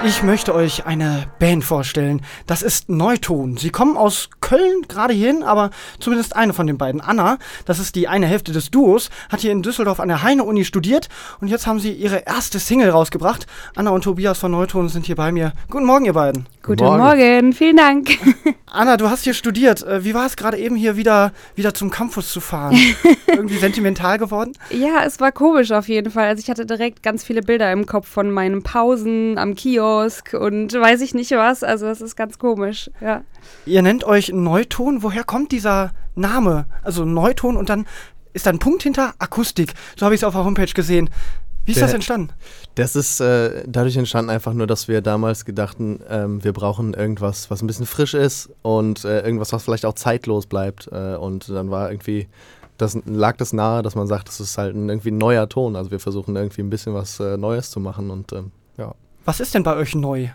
Ich möchte euch eine Band vorstellen. Das ist Neuton. Sie kommen aus Köln gerade hierhin, aber zumindest eine von den beiden, Anna, das ist die eine Hälfte des Duos, hat hier in Düsseldorf an der Heine-Uni studiert und jetzt haben sie ihre erste Single rausgebracht. Anna und Tobias von Neuton sind hier bei mir. Guten Morgen, ihr beiden. Guten Morgen, vielen Dank. Anna, du hast hier studiert. Wie war es gerade eben hier wieder zum Campus zu fahren? Irgendwie sentimental geworden? Ja, es war komisch auf jeden Fall. Also ich hatte direkt ganz viele Bilder im Kopf von meinen Pausen am Kiosk und weiß ich nicht was. Also das ist ganz komisch, ja. Ihr nennt euch Neuton. Woher kommt dieser Name? Also Neuton und dann ist da ein Punkt hinter Akustik. So habe ich es auf der Homepage gesehen. Wie ist das entstanden? Das ist dadurch entstanden einfach nur, dass wir damals gedachten, wir brauchen irgendwas, was ein bisschen frisch ist und irgendwas, was vielleicht auch zeitlos bleibt. Und dann lag das nahe, dass man sagt, das ist halt irgendwie ein neuer Ton. Also wir versuchen irgendwie ein bisschen was Neues zu machen und ja. Was ist denn bei euch neu?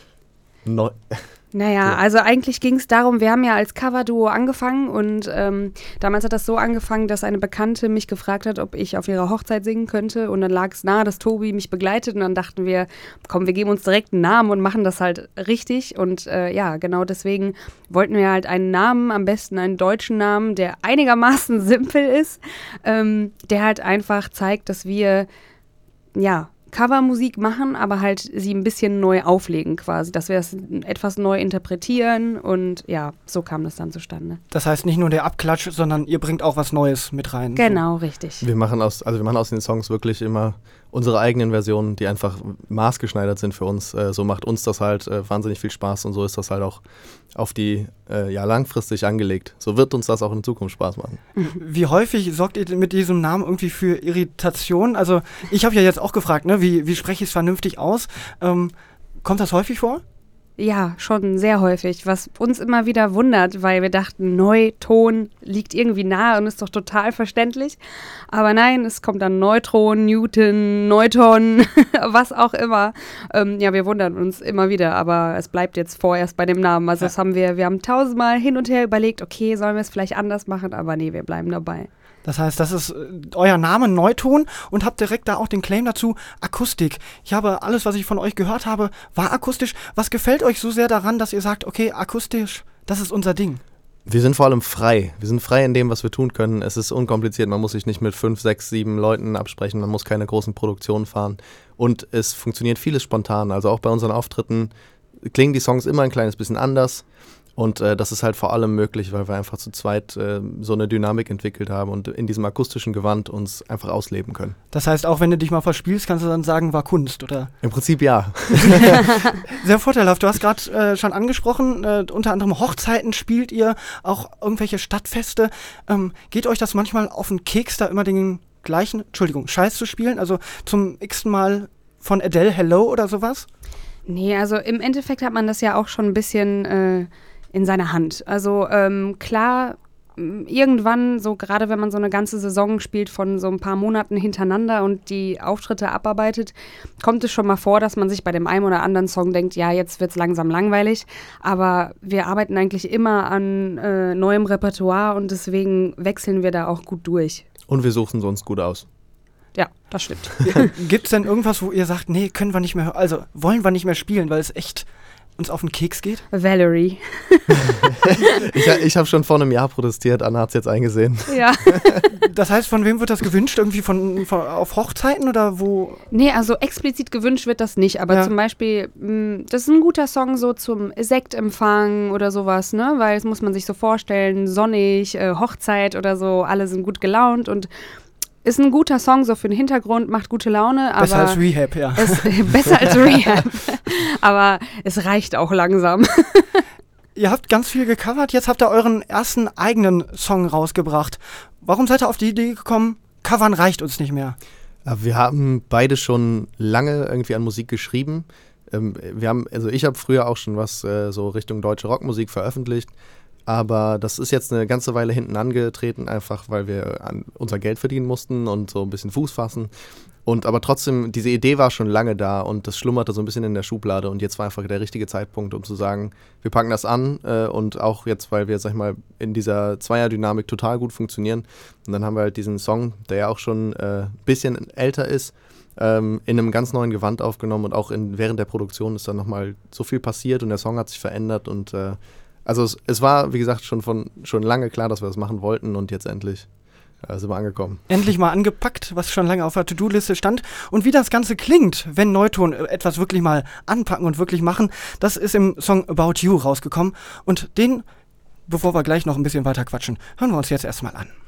Naja, also eigentlich ging es darum, wir haben ja als Coverduo angefangen und damals hat das so angefangen, dass eine Bekannte mich gefragt hat, ob ich auf ihrer Hochzeit singen könnte und dann lag es nahe, dass Tobi mich begleitet und dann dachten wir, komm, wir geben uns direkt einen Namen und machen das halt richtig und ja, genau deswegen wollten wir halt einen Namen, am besten einen deutschen Namen, der einigermaßen simpel ist, der halt einfach zeigt, dass wir, ja, Covermusik machen, aber halt sie ein bisschen neu auflegen quasi, dass wir es etwas neu interpretieren und ja, so kam das dann zustande. Das heißt nicht nur der Abklatsch, sondern ihr bringt auch was Neues mit rein. Genau, so. Richtig. Wir machen aus den Songs wirklich immer unsere eigenen Versionen, die einfach maßgeschneidert sind für uns. So macht uns das halt wahnsinnig viel Spaß und so ist das halt auch auf die langfristig angelegt. So wird uns das auch in Zukunft Spaß machen. Wie häufig sorgt ihr mit diesem Namen irgendwie für Irritation? Also ich habe ja jetzt auch gefragt, ne, wie spreche ich es vernünftig aus? Kommt das häufig vor? Ja, schon sehr häufig, was uns immer wieder wundert, weil wir dachten, Neuton liegt irgendwie nahe und ist doch total verständlich. Aber nein, es kommt dann Neutron, Newton, Neuton, was auch immer. Ja, wir wundern uns immer wieder, aber es bleibt jetzt vorerst bei dem Namen. Also das haben wir haben 1000-mal hin und her überlegt, okay, sollen wir es vielleicht anders machen, aber nee, wir bleiben dabei. Das heißt, das ist euer Name, Neuton, und habt direkt da auch den Claim dazu, Akustik. Ich habe alles, was ich von euch gehört habe, war akustisch. Was gefällt euch so sehr daran, dass ihr sagt, okay, akustisch, das ist unser Ding? Wir sind vor allem frei. Wir sind frei in dem, was wir tun können. Es ist unkompliziert. Man muss sich nicht mit 5, 6, 7 Leuten absprechen. Man muss keine großen Produktionen fahren. Und es funktioniert vieles spontan. Also auch bei unseren Auftritten klingen die Songs immer ein kleines bisschen anders. Und das ist halt vor allem möglich, weil wir einfach zu zweit so eine Dynamik entwickelt haben und in diesem akustischen Gewand uns einfach ausleben können. Das heißt, auch wenn du dich mal verspielst, kannst du dann sagen, war Kunst, oder? Im Prinzip ja. Sehr vorteilhaft. Du hast gerade schon angesprochen, unter anderem Hochzeiten spielt ihr, auch irgendwelche Stadtfeste. Geht euch das manchmal auf den Keks, da immer den gleichen, Scheiß zu spielen? Also zum x-ten Mal von Adele Hello oder sowas? Nee, also im Endeffekt hat man das ja auch schon ein bisschen in seiner Hand. Also klar, irgendwann, so gerade wenn man so eine ganze Saison spielt von so ein paar Monaten hintereinander und die Auftritte abarbeitet, kommt es schon mal vor, dass man sich bei dem einen oder anderen Song denkt, ja, jetzt wird's langsam langweilig. Aber wir arbeiten eigentlich immer an neuem Repertoire und deswegen wechseln wir da auch gut durch. Und wir suchen es uns gut aus. Ja, das stimmt. Gibt's denn irgendwas, wo ihr sagt, nee, können wir nicht mehr, also wollen wir nicht mehr spielen, weil es echt uns auf den Keks geht? Valerie. Ich habe schon vor einem Jahr protestiert, Anna hat es jetzt eingesehen. Ja. Das heißt, von wem wird das gewünscht? Irgendwie von auf Hochzeiten oder wo? Nee, also explizit gewünscht wird das nicht, aber zum Beispiel, das ist ein guter Song so zum Sektempfang oder sowas, ne? Weil das muss man sich so vorstellen, sonnig, Hochzeit oder so, alle sind gut gelaunt und ist ein guter Song, so für den Hintergrund, macht gute Laune. Aber besser als Rehab, ja. Besser als Rehab. Aber es reicht auch langsam. Ihr habt ganz viel gecovert, jetzt habt ihr euren ersten eigenen Song rausgebracht. Warum seid ihr auf die Idee gekommen, covern reicht uns nicht mehr? Wir haben beide schon lange irgendwie an Musik geschrieben. Ich habe früher auch schon was so Richtung deutsche Rockmusik veröffentlicht. Aber das ist jetzt eine ganze Weile hinten angetreten, einfach weil wir unser Geld verdienen mussten und so ein bisschen Fuß fassen. Aber trotzdem, diese Idee war schon lange da und das schlummerte so ein bisschen in der Schublade und jetzt war einfach der richtige Zeitpunkt, um zu sagen, wir packen das an und auch jetzt, weil wir, sag ich mal, in dieser Zweierdynamik total gut funktionieren. Und dann haben wir halt diesen Song, der ja auch schon ein bisschen älter ist, in einem ganz neuen Gewand aufgenommen und auch während der Produktion ist dann nochmal so viel passiert und der Song hat sich verändert und also es war, wie gesagt, schon lange klar, dass wir das machen wollten und jetzt endlich sind wir angekommen. Endlich mal angepackt, was schon lange auf der To-Do-Liste stand. Und wie das Ganze klingt, wenn Neuton etwas wirklich mal anpacken und wirklich machen, das ist im Song About You rausgekommen. Und den, bevor wir gleich noch ein bisschen weiter quatschen, hören wir uns jetzt erstmal an.